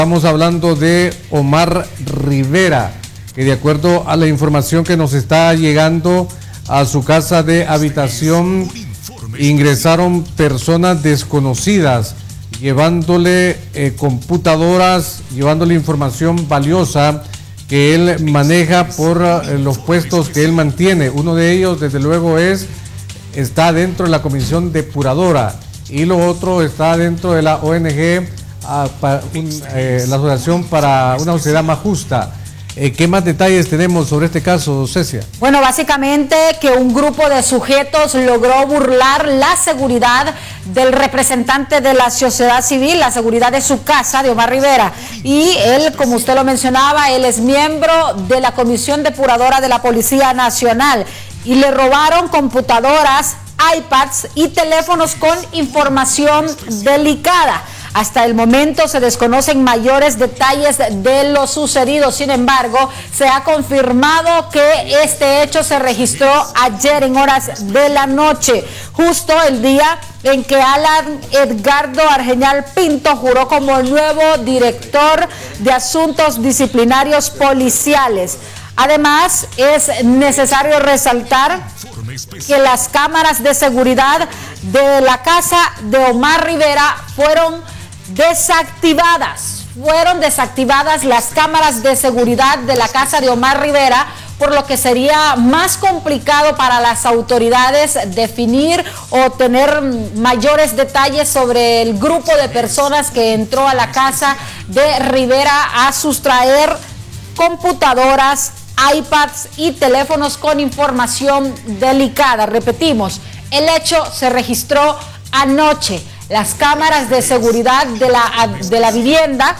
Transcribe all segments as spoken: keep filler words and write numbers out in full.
Estamos hablando de Omar Rivera, que de acuerdo a la información que nos está llegando a su casa de habitación, ingresaron personas desconocidas, llevándole eh, computadoras, llevándole información valiosa que él maneja por eh, los puestos que él mantiene. Uno de ellos, desde luego, es está dentro de la comisión depuradora, y lo otro está dentro de la O N G, uh, para un, eh, la Asociación para una Sociedad Más Justa. Eh, ¿Qué más detalles tenemos sobre este caso, Cecia? Bueno, básicamente que un grupo de sujetos logró burlar la seguridad del representante de la sociedad civil, la seguridad de su casa, de Omar Rivera. Y él, como usted lo mencionaba, él es miembro de la Comisión Depuradora de la Policía Nacional. Y le robaron computadoras, iPads y teléfonos con información delicada. Hasta el momento se desconocen mayores detalles de lo sucedido. Sin embargo, se ha confirmado que este hecho se registró ayer en horas de la noche, justo el día en que Alan Edgardo Argeñal Pinto juró como nuevo director de Asuntos Disciplinarios Policiales. Además, es necesario resaltar que las cámaras de seguridad de la casa de Omar Rivera fueron desactivadas. Fueron desactivadas las cámaras de seguridad de la casa de Omar Rivera, por lo que sería más complicado para las autoridades definir o tener mayores detalles sobre el grupo de personas que entró a la casa de Rivera a sustraer computadoras, iPads y teléfonos con información delicada. Repetimos, el hecho se registró anoche. Las cámaras de seguridad de la, de la vivienda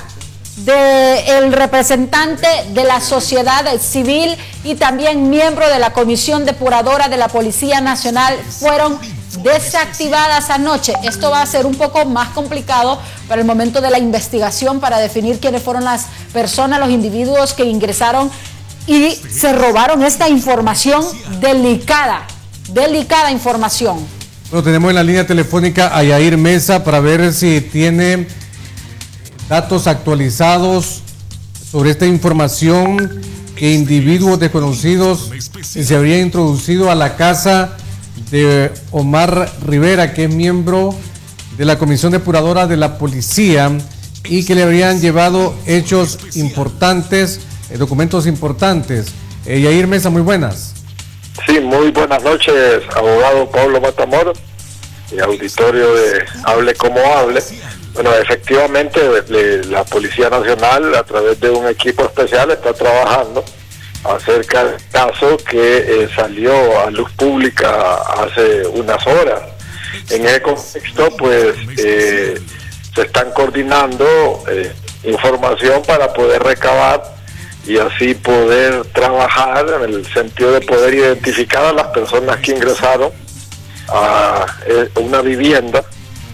del representante de la sociedad civil y también miembro de la Comisión Depuradora de la Policía Nacional fueron desactivadas anoche. Esto va a ser un poco más complicado para el momento de la investigación, para definir quiénes fueron las personas, los individuos que ingresaron y se robaron esta información delicada, delicada información. Bueno, tenemos en la línea telefónica a Yair Mesa para ver si tiene datos actualizados sobre esta información que individuos desconocidos se habrían introducido a la casa de Omar Rivera, que es miembro de la Comisión Depuradora de la Policía, y que le habrían llevado hechos importantes, eh, documentos importantes. Eh, Yair Mesa, muy buenas. Sí, muy buenas noches, abogado Pablo Matamoros y auditorio de Hable Como Hable. Bueno, efectivamente le, la Policía Nacional, a través de un equipo especial, está trabajando acerca del caso que eh, salió a luz pública hace unas horas. En ese contexto, pues, eh, se están coordinando eh, información para poder recabar y así poder trabajar en el sentido de poder identificar a las personas que ingresaron a una vivienda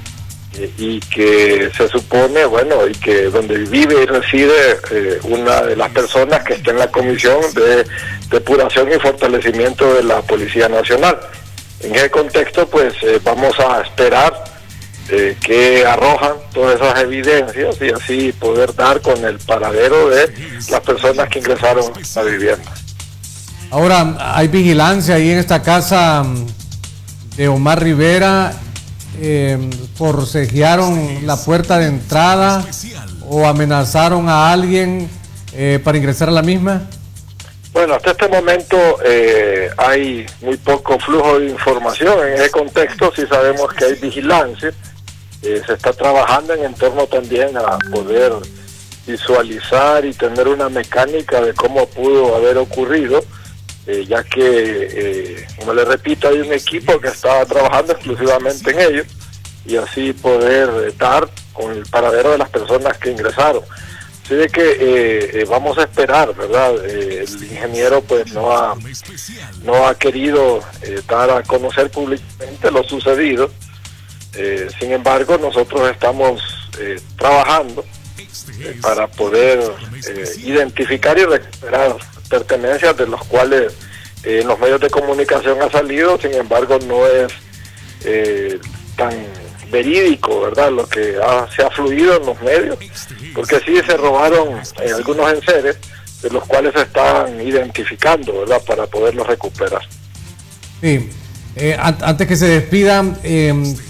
y que se supone, bueno, y que donde vive y reside eh, una de las personas que está en la Comisión de Depuración y Fortalecimiento de la Policía Nacional. En ese contexto, pues, eh, vamos a esperar eh, que arrojan todas esas evidencias y así poder dar con el paradero de las personas que ingresaron a la vivienda. Ahora, ¿hay vigilancia ahí en esta casa de Omar Rivera? Eh, ¿Forcejearon la puerta de entrada o amenazaron a alguien eh, para ingresar a la misma? Bueno, hasta este momento eh, hay muy poco flujo de información. En ese contexto sí sabemos que hay vigilancia. Eh, se está trabajando en torno también a poder visualizar y tener una mecánica de cómo pudo haber ocurrido, eh, ya que, eh, como le repito, hay un equipo que está trabajando exclusivamente en ello y así poder eh, dar con el paradero de las personas que ingresaron. Así de que eh, eh, vamos a esperar, ¿verdad? Eh, el ingeniero pues no ha, no ha querido eh, dar a conocer públicamente lo sucedido. Eh, sin embargo, nosotros estamos eh, trabajando eh, para poder eh, identificar y recuperar pertenencias de los cuales eh, en los medios de comunicación ha salido. Sin embargo, no es eh, tan verídico, ¿verdad? Lo que ha, se ha fluido en los medios, porque sí se robaron eh, algunos enseres, de los cuales se están identificando, ¿verdad? Para poderlos recuperar. Sí. Eh, an- antes que se despidan, eh,